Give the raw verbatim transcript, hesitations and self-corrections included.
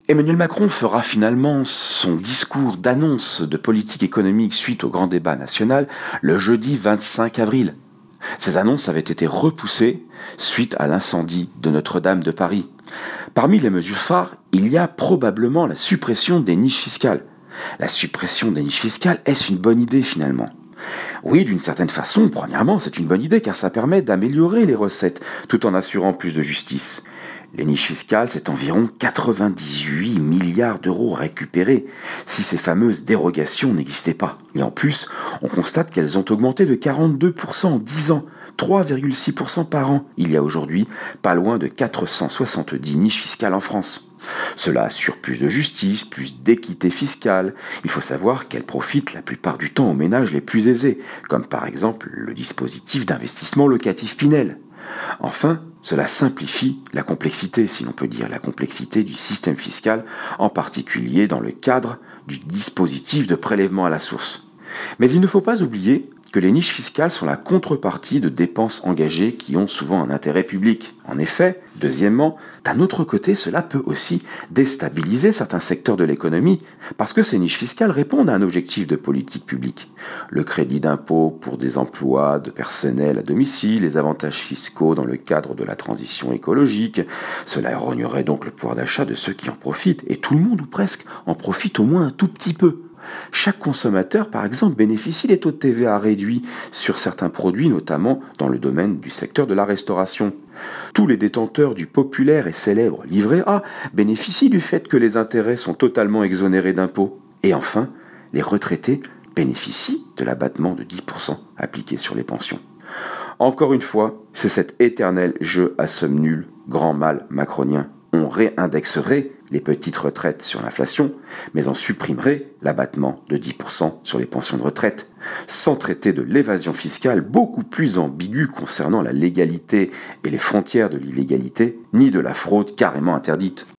Emmanuel Macron fera finalement son discours d'annonce de politique économique suite au grand débat national le jeudi vingt-cinq avril. Ces annonces avaient été repoussées suite à l'incendie de Notre-Dame de Paris. Parmi les mesures phares, il y a probablement la suppression des niches fiscales. La suppression des niches fiscales, est-ce une bonne idée finalement ? Oui, d'une certaine façon, premièrement, c'est une bonne idée car ça permet d'améliorer les recettes tout en assurant plus de justice. Les niches fiscales, c'est environ quatre-vingt-dix-huit milliards d'euros récupérés si ces fameuses dérogations n'existaient pas. Et en plus, on constate qu'elles ont augmenté de quarante-deux pour cent en dix ans, trois virgule six pour cent par an. Il y a aujourd'hui pas loin de quatre cent soixante-dix niches fiscales en France. Cela assure plus de justice, plus d'équité fiscale. Il faut savoir qu'elles profitent la plupart du temps aux ménages les plus aisés, comme par exemple le dispositif d'investissement locatif Pinel. Enfin, cela simplifie la complexité, si l'on peut dire, la complexité du système fiscal, en particulier dans le cadre du dispositif de prélèvement à la source. Mais il ne faut pas oublier que les niches fiscales sont la contrepartie de dépenses engagées qui ont souvent un intérêt public. En effet, deuxièmement, d'un autre côté, cela peut aussi déstabiliser certains secteurs de l'économie parce que ces niches fiscales répondent à un objectif de politique publique. Le crédit d'impôt pour des emplois de personnel à domicile, les avantages fiscaux dans le cadre de la transition écologique, cela rognerait donc le pouvoir d'achat de ceux qui en profitent, et tout le monde ou presque en profite au moins un tout petit peu. Chaque consommateur, par exemple, bénéficie des taux de T V A réduits sur certains produits, notamment dans le domaine du secteur de la restauration. Tous les détenteurs du populaire et célèbre livret A bénéficient du fait que les intérêts sont totalement exonérés d'impôts. Et enfin, les retraités bénéficient de l'abattement de dix pour cent appliqué sur les pensions. Encore une fois, c'est cet éternel jeu à somme nulle, grand mal macronien. On réindexerait les petites retraites sur l'inflation, mais on supprimerait l'abattement de dix pour cent sur les pensions de retraite, sans traiter de l'évasion fiscale beaucoup plus ambiguë concernant la légalité et les frontières de l'illégalité, ni de la fraude carrément interdite.